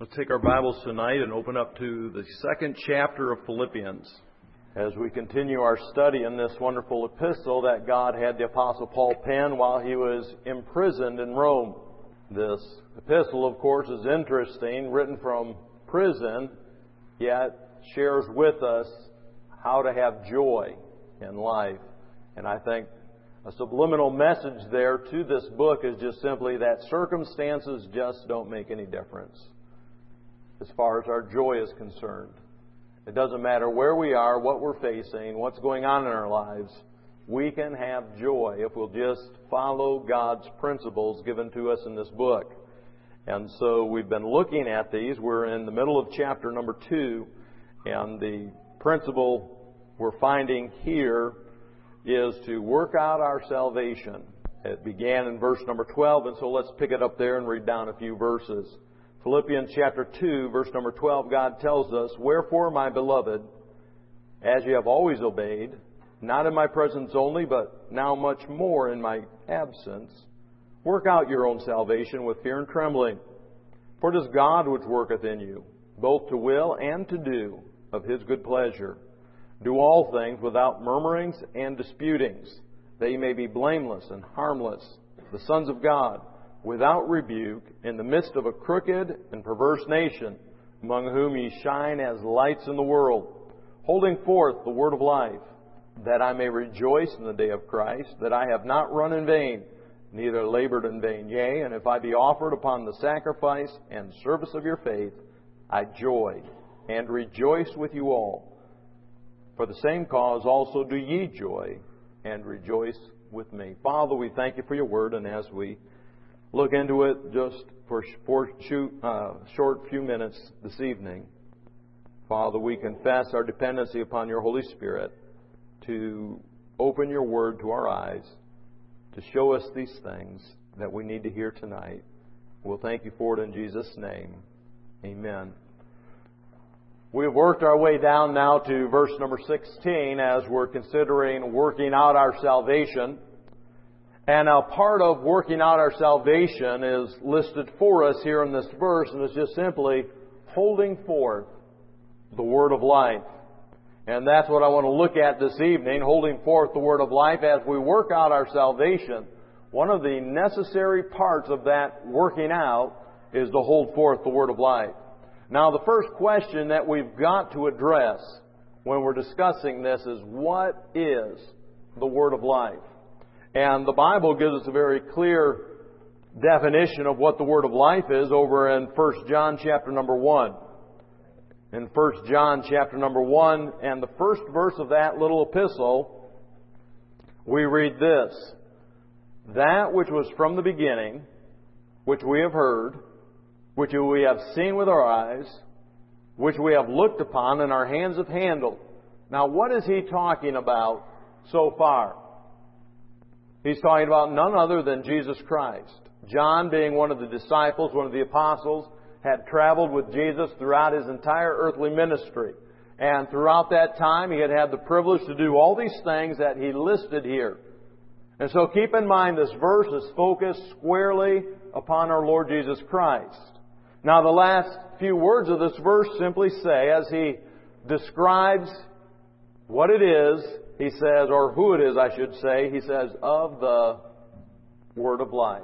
Let's take our Bibles tonight and open up to the second chapter of Philippians as we continue our study in this wonderful epistle that God had the Apostle Paul pen while he was imprisoned in Rome. This epistle, of course, is interesting, written from prison, yet shares with us how to have joy in life. And I think a subliminal message there to this book is just simply that circumstances just don't make any difference as far as our joy is concerned. It doesn't matter where we are, what we're facing, what's going on in our lives. We can have joy if we'll just follow God's principles given to us in this book. And so we've been looking at these. We're in the middle of chapter number 2, and the principle we're finding here is to work out our salvation. It began in verse number 12, and so let's pick it up there and read down a few verses. Philippians chapter 2, verse number 12, God tells us, "Wherefore, my beloved, as ye have always obeyed, not in my presence only, but now much more in my absence, work out your own salvation with fear and trembling. For it is God which worketh in you, both to will and to do of His good pleasure. Do all things without murmurings and disputings, that ye may be blameless and harmless, the sons of God, without rebuke, in the midst of a crooked and perverse nation, among whom ye shine as lights in the world, holding forth the word of life, that I may rejoice in the day of Christ, that I have not run in vain, neither labored in vain. Yea, and if I be offered upon the sacrifice and service of your faith, I joy and rejoice with you all. For the same cause also do ye joy and rejoice with me." Father, we thank you for your word, and as we look into it just for short few minutes this evening, Father, we confess our dependency upon your Holy Spirit to open your word to our eyes, to show us these things that we need to hear tonight. We'll thank you for it in Jesus' name. Amen. We've worked our way down now to verse number 16 as we're considering working out our salvation. And now part of working out our salvation is listed for us here in this verse, and it's just simply holding forth the word of life. And that's what I want to look at this evening, holding forth the word of life as we work out our salvation. One of the necessary parts of that working out is to hold forth the word of life. Now, the first question that we've got to address when we're discussing this is, what is the word of life? And the Bible gives us a very clear definition of what the word of life is over in 1 John chapter number 1. In 1 John chapter number 1 and the first verse of that little epistle, we read this: "That which was from the beginning, which we have heard, which we have seen with our eyes, which we have looked upon and our hands have handled." Now, what is he talking about so far? He's talking about none other than Jesus Christ. John, being one of the disciples, one of the apostles, had traveled with Jesus throughout his entire earthly ministry. And throughout that time, he had had the privilege to do all these things that he listed here. And so keep in mind, this verse is focused squarely upon our Lord Jesus Christ. Now, the last few words of this verse simply say, as he describes what it is, he says, or who it is, I should say, he says, of the word of life.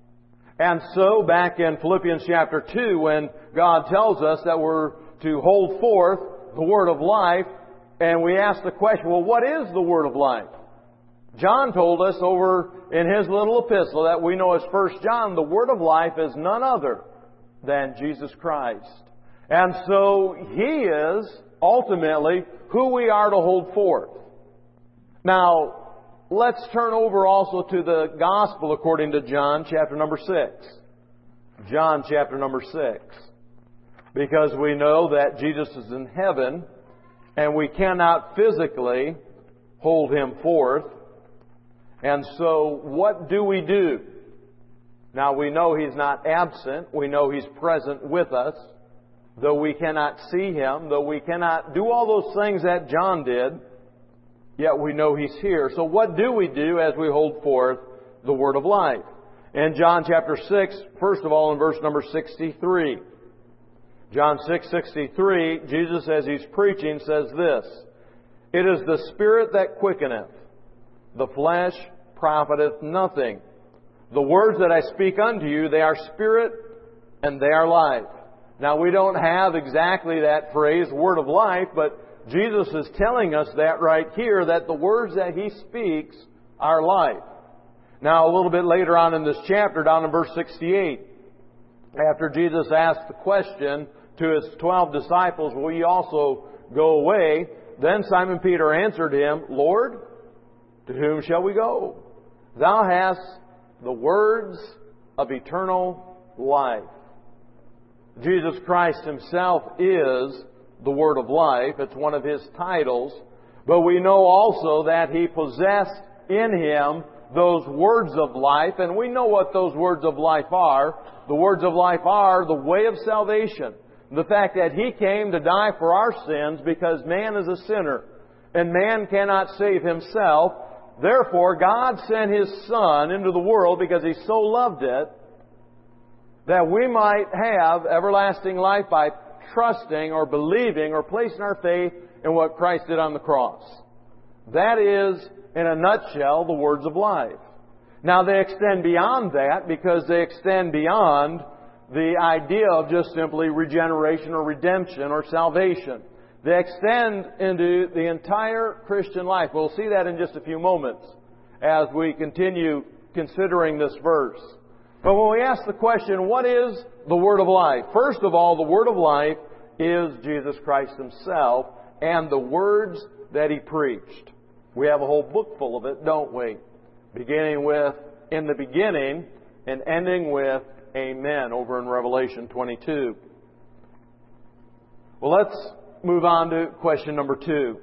And so, back in Philippians chapter 2, when God tells us that we're to hold forth the word of life, and we ask the question, well, what is the word of life? John told us over in his little epistle that we know as 1 John, the word of life is none other than Jesus Christ. And so, He is ultimately who we are to hold forth. Now, let's turn over also to the Gospel according to John chapter number 6. John chapter number 6. Because we know that Jesus is in heaven and we cannot physically hold Him forth. And so, what do we do? Now, we know He's not absent. We know He's present with us. Though we cannot see Him, though we cannot do all those things that John did, yet we know He's here. So what do we do as we hold forth the word of life? In John chapter 6, first of all in verse number 63, John 6:63, Jesus, as He's preaching, says this, "It is the Spirit that quickeneth, the flesh profiteth nothing. The words that I speak unto you, they are spirit and they are life." Now, we don't have exactly that phrase, word of life, but Jesus is telling us that right here, that the words that He speaks are life. Now, a little bit later on in this chapter, down in verse 68, after Jesus asked the question to His 12 disciples, "Will ye also go away?" Then Simon Peter answered Him, "Lord, to whom shall we go? Thou hast the words of eternal life." Jesus Christ Himself is the Word of life. It's one of His titles. But we know also that He possessed in Him those words of life. And we know what those words of life are. The words of life are the way of salvation. The fact that He came to die for our sins because man is a sinner. And man cannot save himself. Therefore, God sent His Son into the world because He so loved it, that we might have everlasting life by trusting or believing or placing our faith in what Christ did on the cross. That is, in a nutshell, the words of life. Now, they extend beyond that because they extend beyond the idea of just simply regeneration or redemption or salvation. They extend into the entire Christian life. We'll see that in just a few moments as we continue considering this verse. But when we ask the question, what is the Word of life? First of all, the Word of life is Jesus Christ Himself and the words that He preached. We have a whole book full of it, don't we? Beginning with, "In the beginning," and ending with, "Amen," over in Revelation 22. Well, let's move on to question number 2.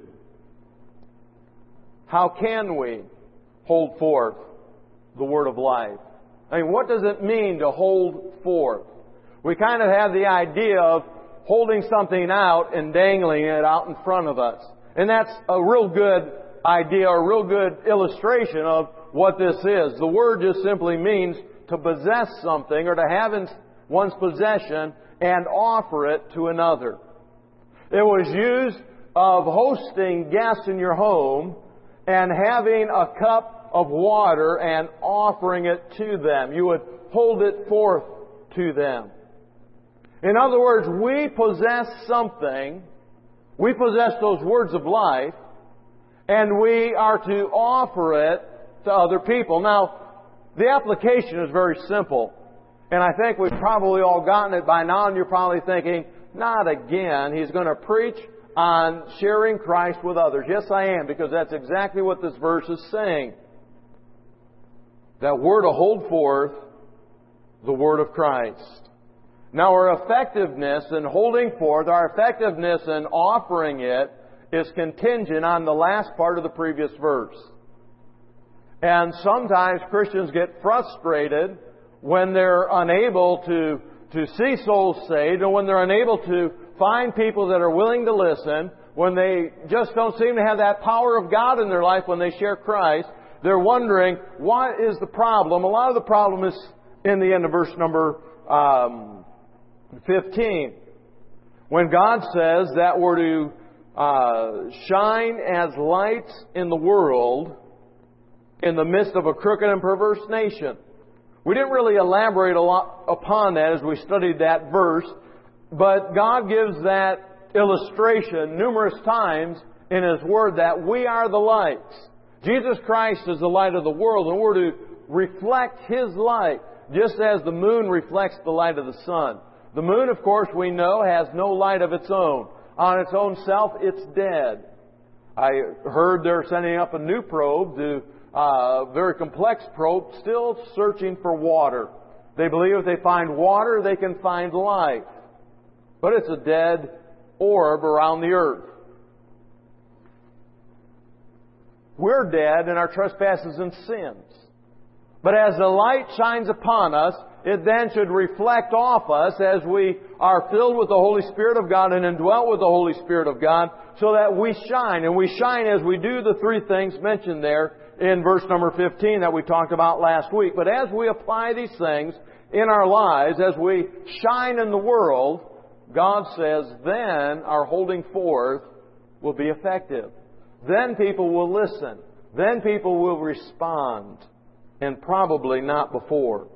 How can we hold forth the Word of life? I mean, what does it mean to hold forth? We kind of have the idea of holding something out and dangling it out in front of us. And that's a real good idea, or a real good illustration of what this is. The word just simply means to possess something or to have in one's possession and offer it to another. It was used of hosting guests in your home and having a cup of water and offering it to them. You would hold it forth to them. In other words, we possess something. We possess those words of life, and we are to offer it to other people. Now, the application is very simple, and I think we've probably all gotten it by now, and you're probably thinking, not again. He's going to preach on sharing Christ with others. Yes, I am, because that's exactly what this verse is saying. That we're to hold forth the Word of Christ. Now, our effectiveness in holding forth, our effectiveness in offering it, is contingent on the last part of the previous verse. And sometimes Christians get frustrated when they're unable to see souls saved, or when they're unable to find people that are willing to listen, when they just don't seem to have that power of God in their life when they share Christ. They're wondering, what is the problem? A lot of the problem is in the end of verse number 15. When God says that we're to shine as lights in the world in the midst of a crooked and perverse nation. We didn't really elaborate a lot upon that as we studied that verse, but God gives that illustration numerous times in His Word that we are the lights. Jesus Christ is the light of the world, and we're to reflect His light, just as the moon reflects the light of the sun. The moon, of course, we know, has no light of its own. On its own self, it's dead. I heard they're sending up a new probe, a very complex probe, still searching for water. They believe if they find water, they can find life. But it's a dead orb around the earth. We're dead in our trespasses and sins. But as the light shines upon us, it then should reflect off us as we are filled with the Holy Spirit of God and indwelt with the Holy Spirit of God, so that we shine. And we shine as we do the three things mentioned there in verse number 15 that we talked about last week. But as we apply these things in our lives, as we shine in the world, God says then our holding forth will be effective. Then people will listen. Then people will respond. And probably not before.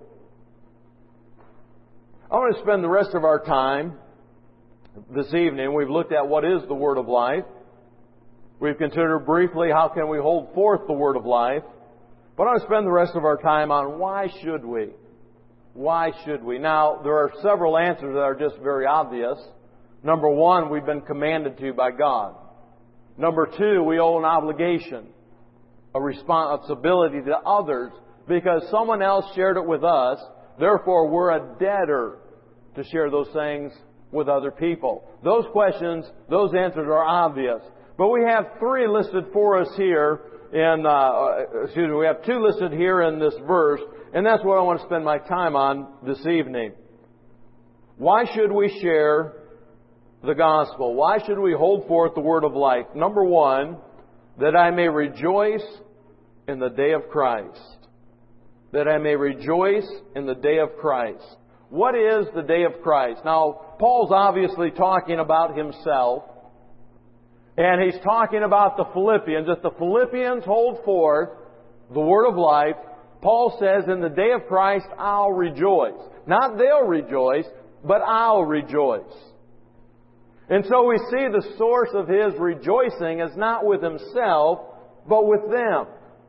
I want to spend the rest of our time this evening. We've looked at what is the Word of life. We've considered briefly how can we hold forth the Word of life. But I want to spend the rest of our time on why should we? Why should we? Now, there are several answers that are just very obvious. Number one, we've been commanded to by God. Number two, we owe an obligation, a responsibility to others because someone else shared it with us. Therefore, we're a debtor to share those things with other people. Those questions, those answers are obvious. But we have three listed for us here we have two listed here in this verse, and that's what I want to spend my time on this evening. Why should we share the gospel? Why should we hold forth the word of life? Number one, that I may rejoice in the day of Christ. That I may rejoice in the day of Christ. What is the day of Christ? Now, Paul's obviously talking about himself. And he's talking about the Philippians. If the Philippians hold forth the word of life, Paul says, in the day of Christ, I'll rejoice. Not they'll rejoice, but I'll rejoice. And so we see the source of his rejoicing is not with himself, but with them.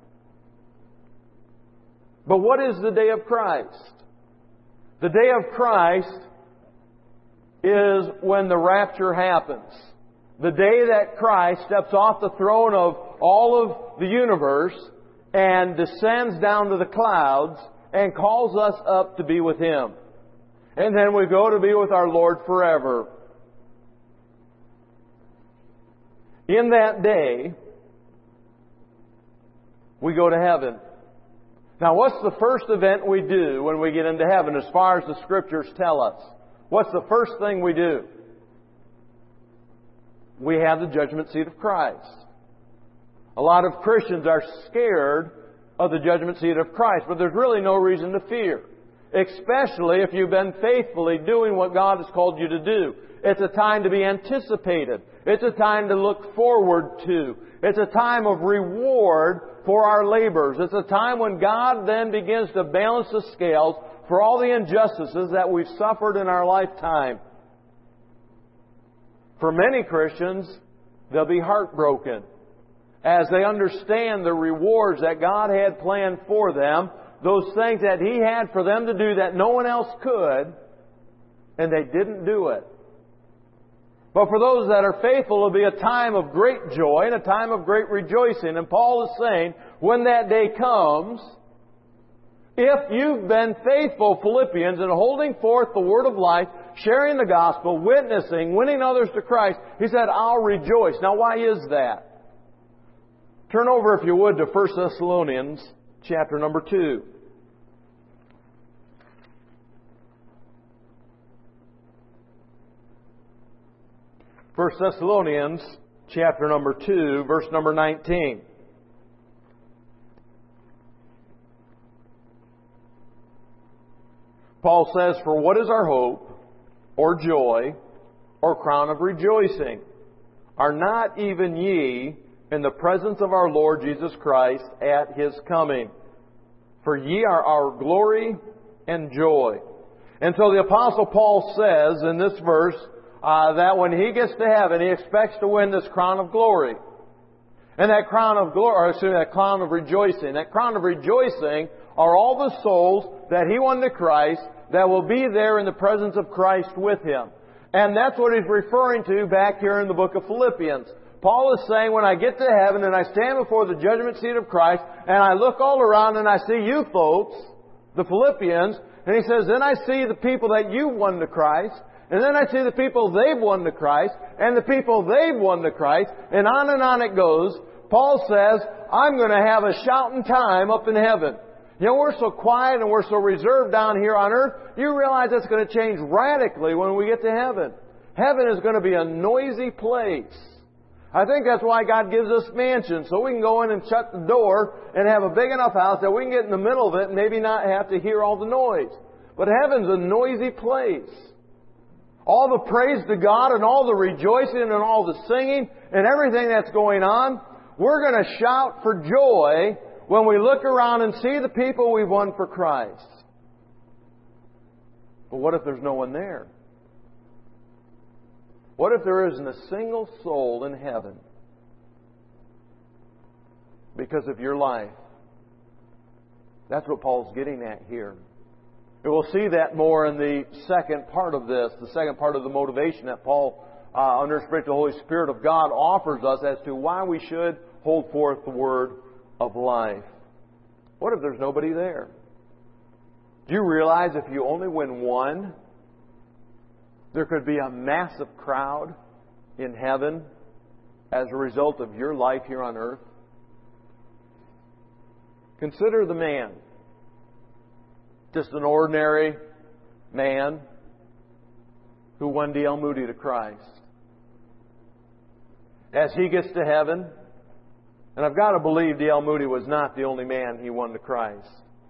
But what is the day of Christ? The day of Christ is when the rapture happens. The day that Christ steps off the throne of all of the universe and descends down to the clouds and calls us up to be with Him. And then we go to be with our Lord forever. In that day, we go to heaven. Now, what's the first event we do when we get into heaven as far as the Scriptures tell us? What's the first thing we do? We have the judgment seat of Christ. A lot of Christians are scared of the judgment seat of Christ, but there's really no reason to fear. Especially if you've been faithfully doing what God has called you to do. It's a time to be anticipated. It's a time to look forward to. It's a time of reward for our labors. It's a time when God then begins to balance the scales for all the injustices that we've suffered in our lifetime. For many Christians, they'll be heartbroken as they understand the rewards that God had planned for them, those things that He had for them to do that no one else could, and they didn't do it. But for those that are faithful, it'll be a time of great joy and a time of great rejoicing. And Paul is saying, when that day comes, if you've been faithful, Philippians, in holding forth the word of life, sharing the gospel, witnessing, winning others to Christ, he said, I'll rejoice. Now, why is that? Turn over, if you would, to 1 Thessalonians chapter number 2. First Thessalonians chapter number 2, verse number 19. Paul says, for what is our hope, or joy, or crown of rejoicing? Are not even ye in the presence of our Lord Jesus Christ at His coming? For ye are our glory and joy. And so the Apostle Paul says in this verse that when he gets to heaven, he expects to win this crown of glory. And that crown of glory, that crown of rejoicing. That crown of rejoicing are all the souls that he won to Christ that will be there in the presence of Christ with him. And that's what he's referring to back here in the book of Philippians. Paul is saying, when I get to heaven and I stand before the judgment seat of Christ and I look all around and I see you folks, the Philippians, and he says, then I see the people that you've won to Christ, and then I see the people they've won to Christ, and the people they've won to Christ, and on it goes. Paul says, I'm going to have a shouting time up in heaven. You know, we're so quiet and we're so reserved down here on earth, you realize that's going to change radically when we get to heaven. Heaven is going to be a noisy place. I think that's why God gives us mansions, so we can go in and shut the door and have a big enough house that we can get in the middle of it and maybe not have to hear all the noise. But heaven's a noisy place. all the praise to God and all the rejoicing and all the singing and everything that's going on, we're going to shout for joy when we look around and see the people we've won for Christ. But what if there's no one there? What if there isn't a single soul in heaven because of your life? That's what Paul's getting at here. And we'll see that more in the second part of this, the second part of the motivation that Paul, under the Spirit of the Holy Spirit of God, offers us as to why we should hold forth the word of life. What if there's nobody there? Do you realize if you only win one, there could be a massive crowd in heaven as a result of your life here on earth? Consider the man. Just an ordinary man who won D.L. Moody to Christ. As he gets to heaven, and I've got to believe D.L. Moody was not the only man he won to Christ.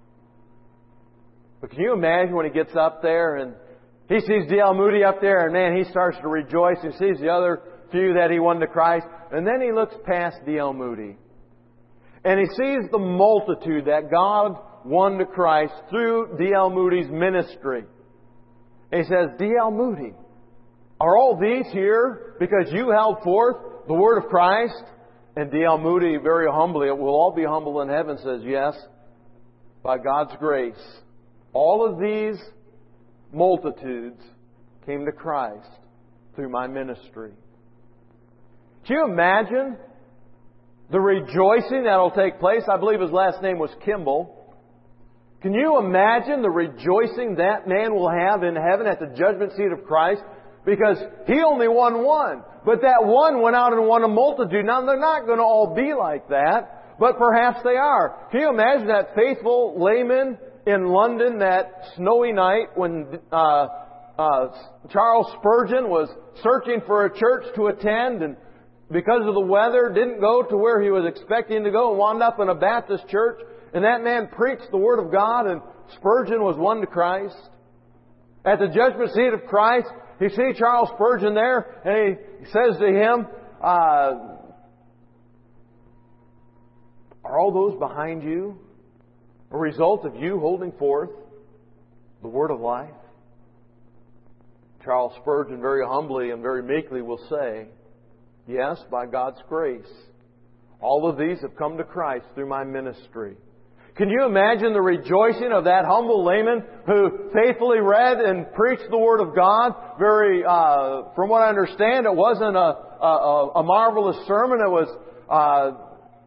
But can you imagine when he gets up there and he sees D.L. Moody up there and man, he starts to rejoice. He sees the other few that he won to Christ. And then he looks past D.L. Moody. And he sees the multitude that God won to Christ through D.L. Moody's ministry. And he says, D.L. Moody, are all these here because you held forth the word of Christ? And D.L. Moody, very humbly, it will all be humble in heaven, says, yes, by God's grace, all of these multitudes came to Christ through my ministry. Can you imagine the rejoicing that will take place? I believe his last name was Kimball. Can you imagine the rejoicing that man will have in heaven at the judgment seat of Christ? Because he only won one. But that one went out and won a multitude. Now, they're not going to all be like that, but perhaps they are. Can you imagine that faithful layman in London that snowy night when Charles Spurgeon was searching for a church to attend and because of the weather didn't go to where he was expecting to go and wound up in a Baptist church, and that man preached the Word of God and Spurgeon was won to Christ? At the judgment seat of Christ, you see Charles Spurgeon there, and he says to him, are all those behind you a result of you holding forth the word of life? Charles Spurgeon very humbly and very meekly will say, yes, by God's grace, all of these have come to Christ through my ministry. Can you imagine the rejoicing of that humble layman who faithfully read and preached the Word of God? From what I understand, it wasn't a marvelous sermon. It was,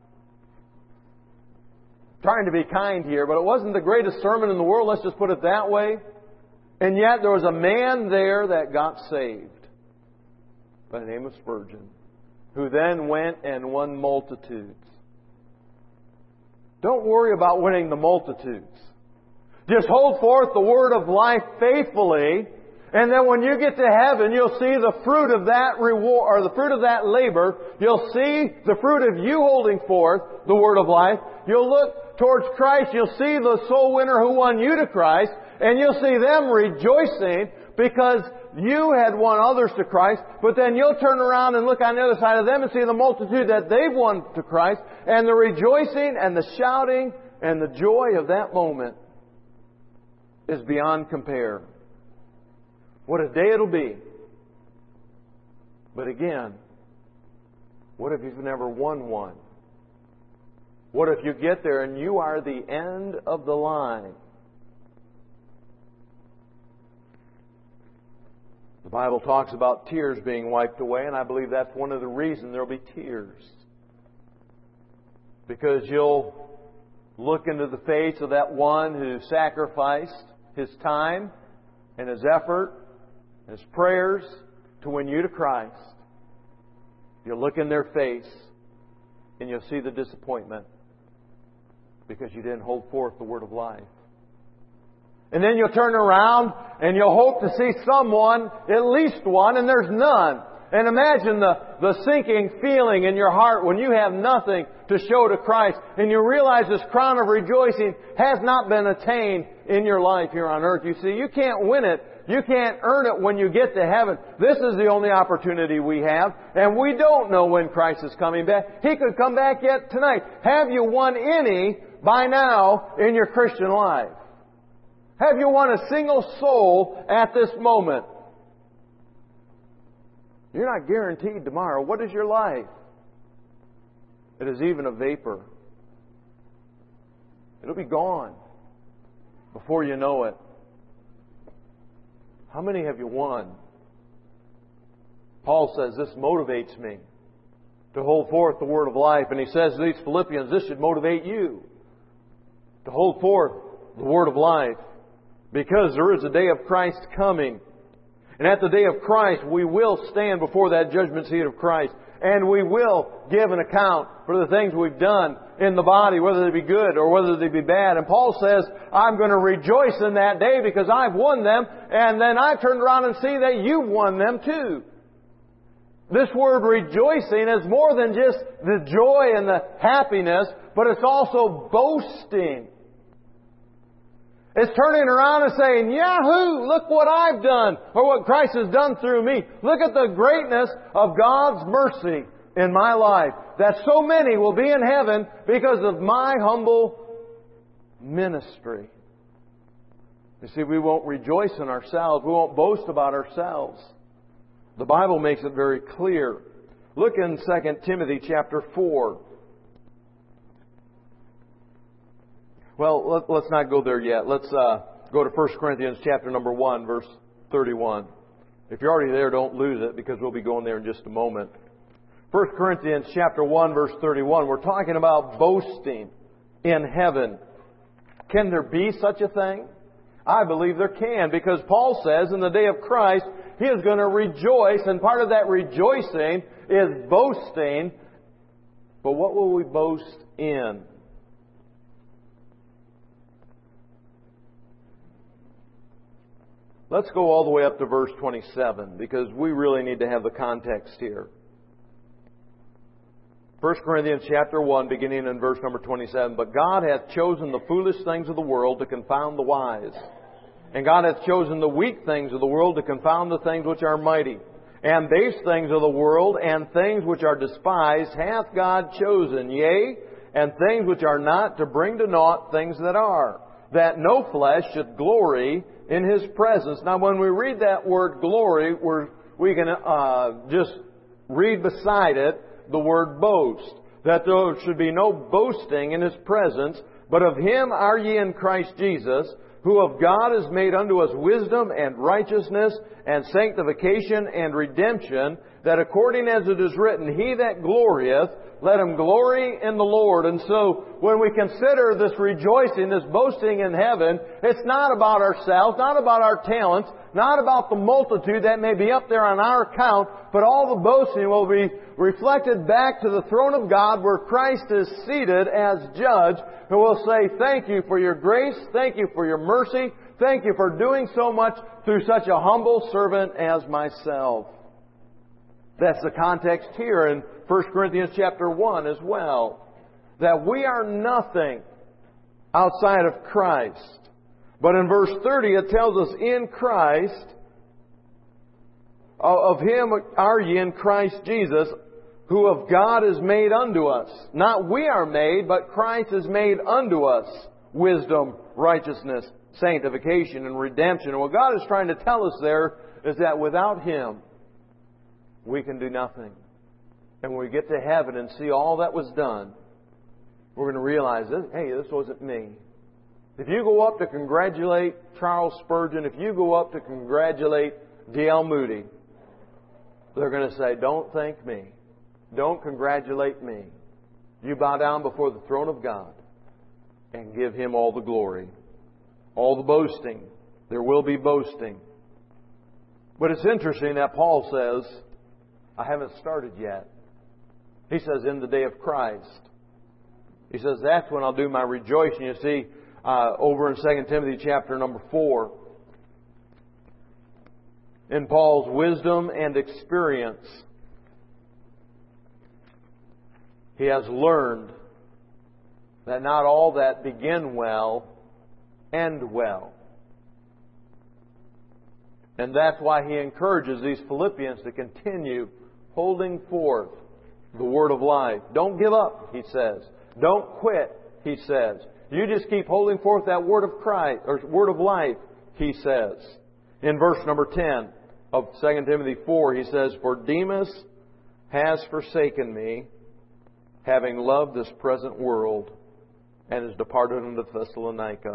trying to be kind here, but it wasn't the greatest sermon in the world, let's just put it that way. And yet there was a man there that got saved by the name of Spurgeon, who then went and won multitudes. Don't worry about winning the multitudes. Just hold forth the word of life faithfully, and then when you get to heaven, you'll see the fruit of that reward, or the fruit of that labor. You'll see the fruit of you holding forth the word of life. You'll look towards Christ. You'll see the soul winner who won you to Christ, and you'll see them rejoicing because you had won others to Christ, but then you'll turn around and look on the other side of them and see the multitude that they've won to Christ, and the rejoicing and the shouting and the joy of that moment is beyond compare. What a day it'll be. But again, what if you've never won one? What if you get there and you are the end of the line? The Bible talks about tears being wiped away, and I believe that's one of the reasons there will be tears. Because you'll look into the face of that one who sacrificed his time and his effort and his prayers to win you to Christ. You'll look in their face and you'll see the disappointment because you didn't hold forth the word of life. And then you'll turn around and you'll hope to see someone, at least one, and there's none. And imagine the sinking feeling in your heart when you have nothing to show to Christ and you realize this crown of rejoicing has not been attained in your life here on earth. You see, you can't win it You can't earn it when you get to heaven. This is the only opportunity we have, and we don't know when Christ is coming back. He could come back yet tonight. Have you won any by now in your Christian life? Have you won a single soul at this moment? You're not guaranteed tomorrow. What is your life? It is even a vapor. It'll be gone before you know it. How many have you won? Paul says this motivates me to hold forth the word of life. And he says to these Philippians, this should motivate you to hold forth the word of life. Because there is a day of Christ coming. And at the day of Christ, we will stand before that judgment seat of Christ. And we will give an account for the things we've done in the body, whether they be good or whether they be bad. And Paul says, I'm going to rejoice in that day because I've won them. And then I turned around and see that you've won them too. This word rejoicing is more than just the joy and the happiness, but it's also boasting. It's turning around and saying, Yahoo! Look what I've done, or what Christ has done through me. Look at the greatness of God's mercy in my life. That so many will be in heaven because of my humble ministry. You see, we won't rejoice in ourselves. We won't boast about ourselves. The Bible makes it very clear. Look in 2 Timothy chapter 4. Well, let's not go there yet. Let's go to 1 Corinthians chapter number 1, verse 31. If you're already there, don't lose it because we'll be going there in just a moment. 1 Corinthians chapter 1, verse 31. We're talking about boasting in heaven. Can there be such a thing? I believe there can, because Paul says in the day of Christ, He is going to rejoice, and part of that rejoicing is boasting. But what will we boast in? Let's go all the way up to verse 27, because we really need to have the context here. 1 Corinthians chapter 1, beginning in verse number 27. But God hath chosen the foolish things of the world to confound the wise. And God hath chosen the weak things of the world to confound the things which are mighty. And base things of the world and things which are despised hath God chosen, yea, and things which are not, to bring to naught things that are, that no flesh should glory in His presence. Now, when we read that word glory, we can just read beside it the word boast. That there should be no boasting in His presence, but of Him are ye in Christ Jesus, who of God is made unto us wisdom and righteousness and sanctification and redemption, that according as it is written, He that glorieth, let him glory in the Lord. And so, when we consider this rejoicing, this boasting in heaven, it's not about ourselves, not about our talents, not about the multitude that may be up there on our account, but all the boasting will be reflected back to the throne of God where Christ is seated as judge, who will say, thank you for your grace, thank you for your mercy, thank you for doing so much through such a humble servant as myself. That's the context here in 1 Corinthians chapter 1 as well. That we are nothing outside of Christ. But in verse 30 it tells us, in Christ, of Him are ye in Christ Jesus, who of God is made unto us. Not we are made, but Christ is made unto us wisdom, righteousness, sanctification, and redemption. And what God is trying to tell us there is that without Him, we can do nothing. And when we get to heaven and see all that was done, we're going to realize that, hey, this wasn't me. If you go up to congratulate Charles Spurgeon, if you go up to congratulate D.L. Moody, they're going to say, don't thank me. Don't congratulate me. You bow down before the throne of God and give Him all the glory. All the boasting. There will be boasting. But it's interesting that Paul says, I haven't started yet. He says, in the day of Christ. He says, that's when I'll do my rejoicing. You see, over in 2 Timothy chapter number 4, in Paul's wisdom and experience, he has learned that not all that begin well end well. And that's why he encourages these Philippians to continue holding forth the word of life. Don't give up, he says. Don't quit, he says. You just keep holding forth that word of Christ, or word of life, he says. In verse number 10 of 2 Timothy 4, he says, "For Demas has forsaken me, having loved this present world, and is departed unto Thessalonica."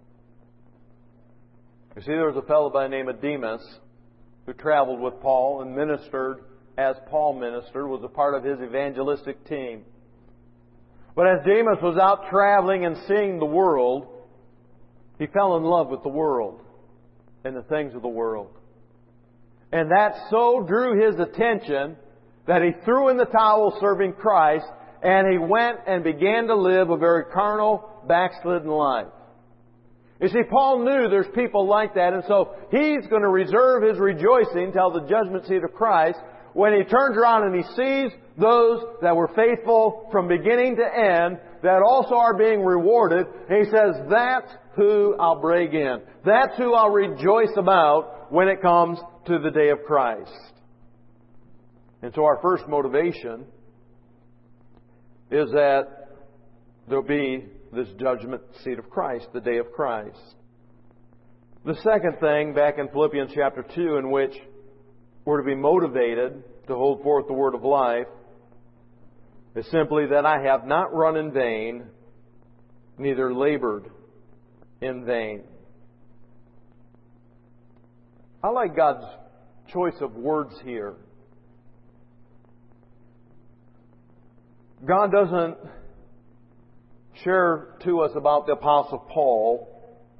You see, there was a fellow by the name of Demas who traveled with Paul and ministered as Paul ministered, was a part of his evangelistic team. But as Demas was out traveling and seeing the world, he fell in love with the world and the things of the world. And that so drew his attention that he threw in the towel serving Christ, and he went and began to live a very carnal, backslidden life. You see, Paul knew there's people like that, and so he's going to reserve his rejoicing till the judgment seat of Christ when he turns around and he sees those that were faithful from beginning to end that also are being rewarded. And he says, that's who I'll bring in. That's who I'll rejoice about when it comes to the day of Christ. And so our first motivation is that there'll be this judgment seat of Christ, the day of Christ. The second thing, back in Philippians chapter 2, in which we're to be motivated to hold forth the word of life, is simply that I have not run in vain, neither labored in vain. I like God's choice of words here. God doesn't share to us about the Apostle Paul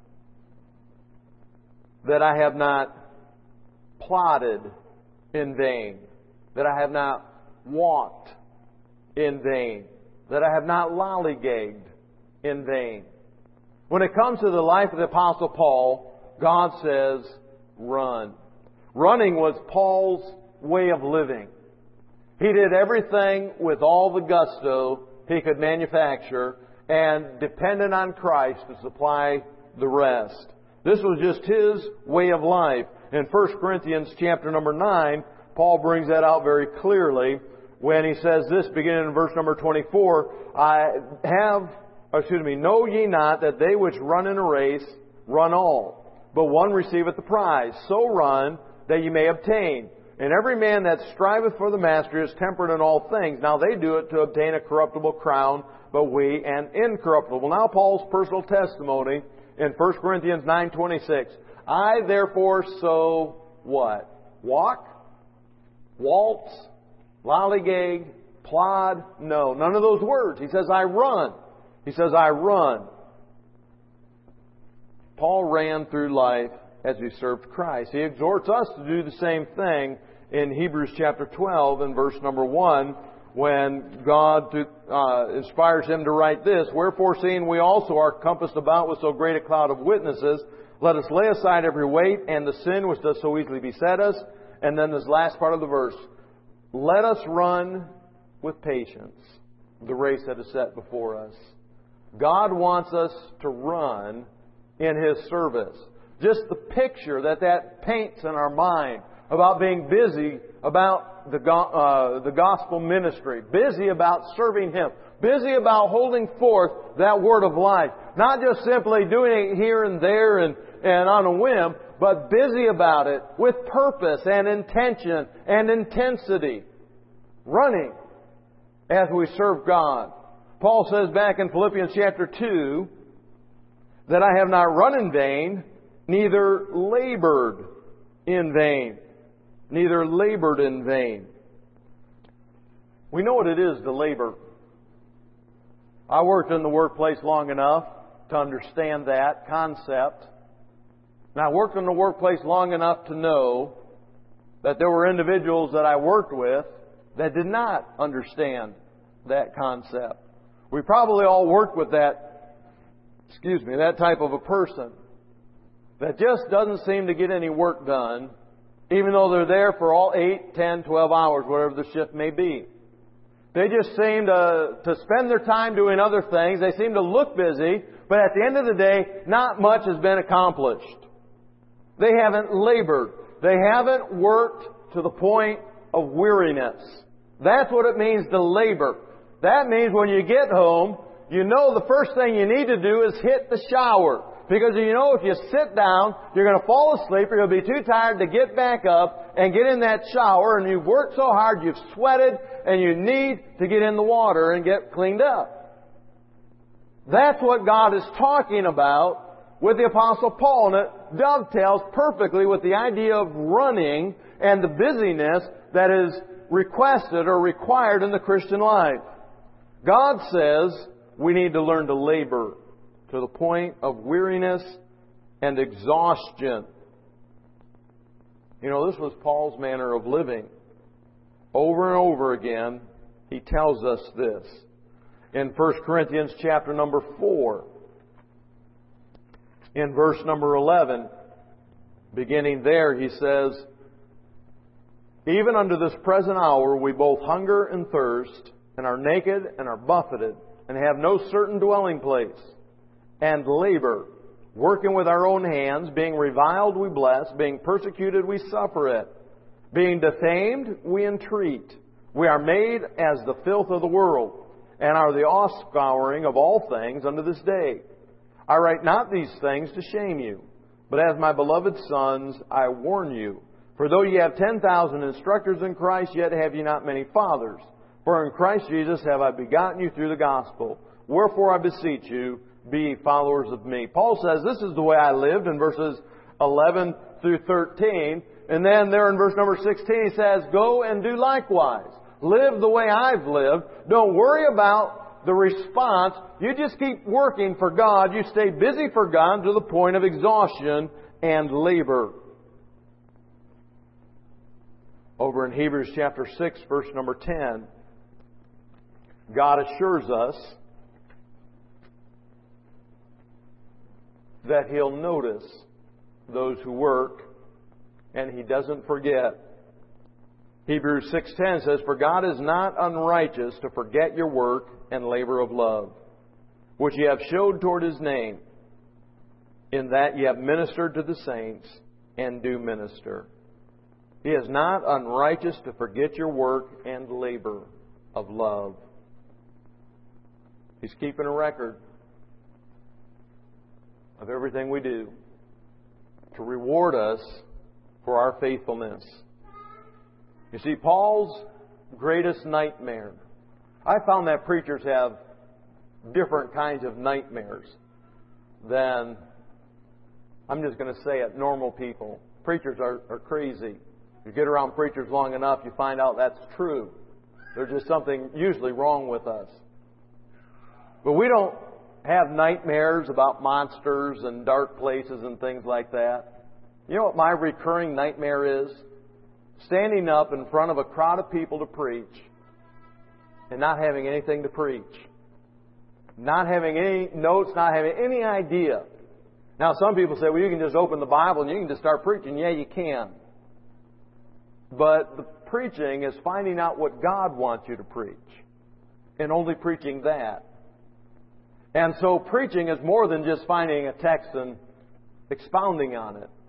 that I have not plodded in vain, that I have not walked in vain, that I have not lollygagged in vain. When it comes to the life of the Apostle Paul, God says, run. Running was Paul's way of living. He did everything with all the gusto he could manufacture and depended on Christ to supply the rest. This was just his way of life. In 1 Corinthians chapter number 9, Paul brings that out very clearly when he says this, beginning in verse number 24, know ye not that they which run in a race run all, but one receiveth the prize. So run that ye may obtain. And every man that striveth for the mastery is temperate in all things. Now they do it to obtain a corruptible crown, but we an incorruptible. Now Paul's personal testimony in 1 Corinthians 9:26. I therefore so what? Walk? Waltz? Lollygag? Plod? No, none of those words. He says I run. He says I run. Paul ran through life as he served Christ. He exhorts us to do the same thing in Hebrews chapter 12 and verse number 1 when God inspires him to write this, "Wherefore, seeing we also are compassed about with so great a cloud of witnesses, let us lay aside every weight and the sin which does so easily beset us." And then this last part of the verse, "Let us run with patience the race that is set before us." God wants us to run in His service. Just the picture that paints in our mind about being busy about the gospel ministry, busy about serving Him, busy about holding forth that word of life. Not just simply doing it here and there and on a whim, but busy about it with purpose and intention and intensity. Running as we serve God. Paul says back in Philippians chapter 2 that I have not run in vain, neither labored in vain. Neither labored in vain. We know what it is to labor. I worked in the workplace long enough to understand that concept. And I worked in the workplace long enough to know that there were individuals that I worked with that did not understand that concept. We probably all worked with that type of a person that just doesn't seem to get any work done, even though they're there for all 8, 10, 12 hours, whatever the shift may be. They just seem to spend their time doing other things. They seem to look busy, but at the end of the day, not much has been accomplished. They haven't labored. They haven't worked to the point of weariness. That's what it means to labor. That means when you get home, you know the first thing you need to do is hit the shower. Because you know if you sit down, you're going to fall asleep, or you'll be too tired to get back up and get in that shower, and you've worked so hard, you've sweated, and you need to get in the water and get cleaned up. That's what God is talking about with the Apostle Paul, and it dovetails perfectly with the idea of running and the busyness that is requested or required in the Christian life. God says we need to learn to labor to the point of weariness and exhaustion. You know, this was Paul's manner of living. Over and over again, he tells us this. In 1 Corinthians chapter number 4, in verse number 11, beginning there, he says, "Even unto this present hour we both hunger and thirst, and are naked and are buffeted, and have no certain dwelling place, and labor, working with our own hands, being reviled we bless, being persecuted we suffer it, being defamed we entreat. We are made as the filth of the world, and are the offscouring of all things unto this day. I write not these things to shame you, but as my beloved sons I warn you. For though ye have 10,000 instructors in Christ, yet have ye not many fathers. For in Christ Jesus have I begotten you through the gospel. Wherefore I beseech you, be ye followers of me." Paul says this is the way I lived in verses 11 through 13. And then there in verse number 16 he says, "Go and do likewise. Live the way I've lived. Don't worry about the response. You just keep working for God. You stay busy for God to the point of exhaustion and labor." Over in Hebrews chapter 6, verse number 10, God assures us that He'll notice those who work, and He doesn't forget. Hebrews 6:10 says, "For God is not unrighteous to forget your work and labor of love, which ye have showed toward His name, in that ye have ministered to the saints, and do minister." He is not unrighteous to forget your work and labor of love. He's keeping a record of everything we do to reward us for our faithfulness. You see, Paul's greatest nightmare, I found that preachers have different kinds of nightmares than, I'm just going to say it, normal people. Preachers are crazy. You get around preachers long enough, you find out that's true. There's just something usually wrong with us. But we don't have nightmares about monsters and dark places and things like that. You know what my recurring nightmare is? Standing up in front of a crowd of people to preach and not having anything to preach. Not having any notes, not having any idea. Now some people say, well, you can just open the Bible and you can just start preaching. Yeah, you can. But the preaching is finding out what God wants you to preach and only preaching that. And so preaching is more than just finding a text and expounding on it.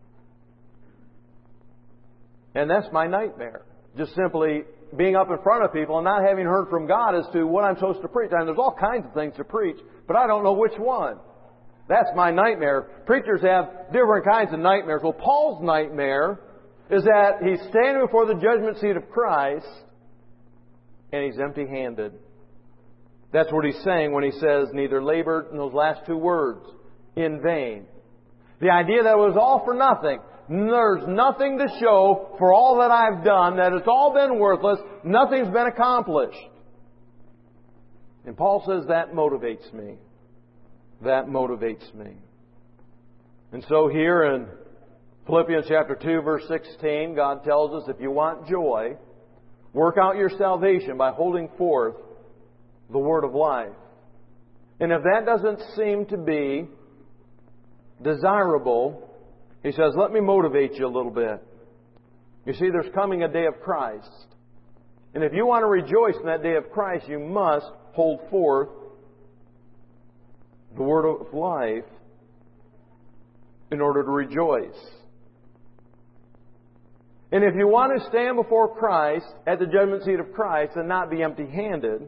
And that's my nightmare. Just simply being up in front of people and not having heard from God as to what I'm supposed to preach. And there's all kinds of things to preach, but I don't know which one. That's my nightmare. Preachers have different kinds of nightmares. Well, Paul's nightmare is that he's standing before the judgment seat of Christ and he's empty-handed. That's what he's saying when he says neither labored, in those last two words, in vain. The idea that it was all for nothing. There's nothing to show for all that I've done, that it's all been worthless, nothing's been accomplished. And Paul says that motivates me. That motivates me. And so here in Philippians chapter 2, verse 16, God tells us if you want joy, work out your salvation by holding forth the word of life. And if that doesn't seem to be desirable, he says, let me motivate you a little bit. You see, there's coming a day of Christ. And if you want to rejoice in that day of Christ, you must hold forth the word of life in order to rejoice. And if you want to stand before Christ, at the judgment seat of Christ, and not be empty-handed,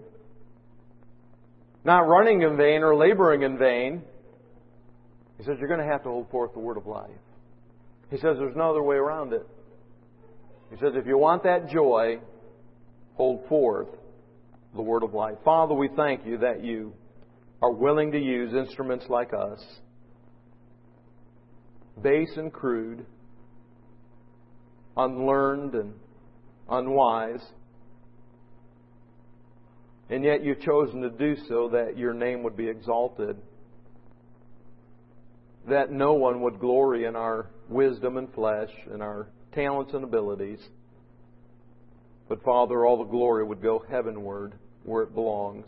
not running in vain or laboring in vain, He says you're going to have to hold forth the word of life. He says there's no other way around it. He says if you want that joy, hold forth the word of life. Father, we thank You that You are willing to use instruments like us, base and crude, unlearned and unwise, and yet You've chosen to do so that Your name would be exalted, that no one would glory in our wisdom and flesh and our talents and abilities, but Father, all the glory would go heavenward where it belongs.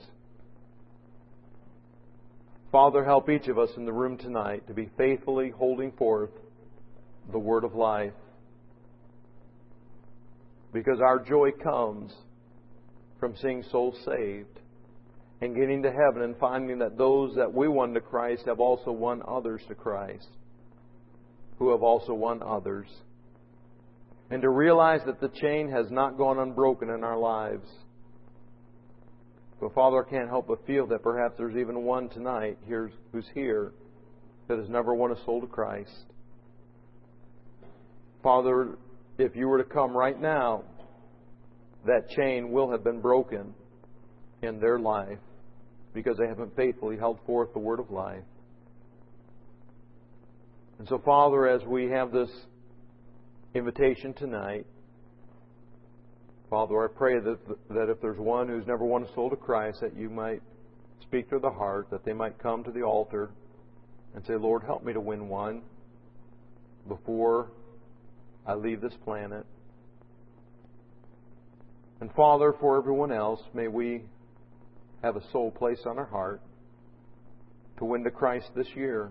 Father, help each of us in the room tonight to be faithfully holding forth the word of life, because our joy comes from seeing souls saved and getting to heaven and finding that those that we won to Christ have also won others to Christ, who have also won others. And to realize that the chain has not gone unbroken in our lives. But Father, I can't help but feel that perhaps there's even one tonight who's here that has never won a soul to Christ. Father, if You were to come right now, that chain will have been broken in their life because they haven't faithfully held forth the word of life. And so, Father, as we have this invitation tonight, Father, I pray that if there's one who's never won a soul to Christ, that You might speak to the heart, that they might come to the altar and say, Lord, help me to win one before I leave this planet. And Father, for everyone else, may we have a soul placed on our heart to win to Christ this year.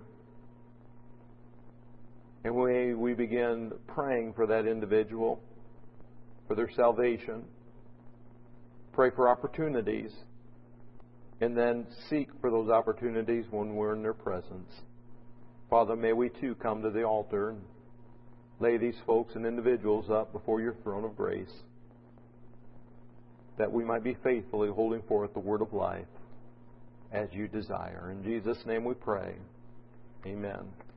And may we begin praying for that individual, for their salvation. Pray for opportunities. And then seek for those opportunities when we're in their presence. Father, may we too come to the altar and lay these folks and individuals up before Your throne of grace, that we might be faithfully holding forth the word of life as You desire. In Jesus' name we pray. Amen.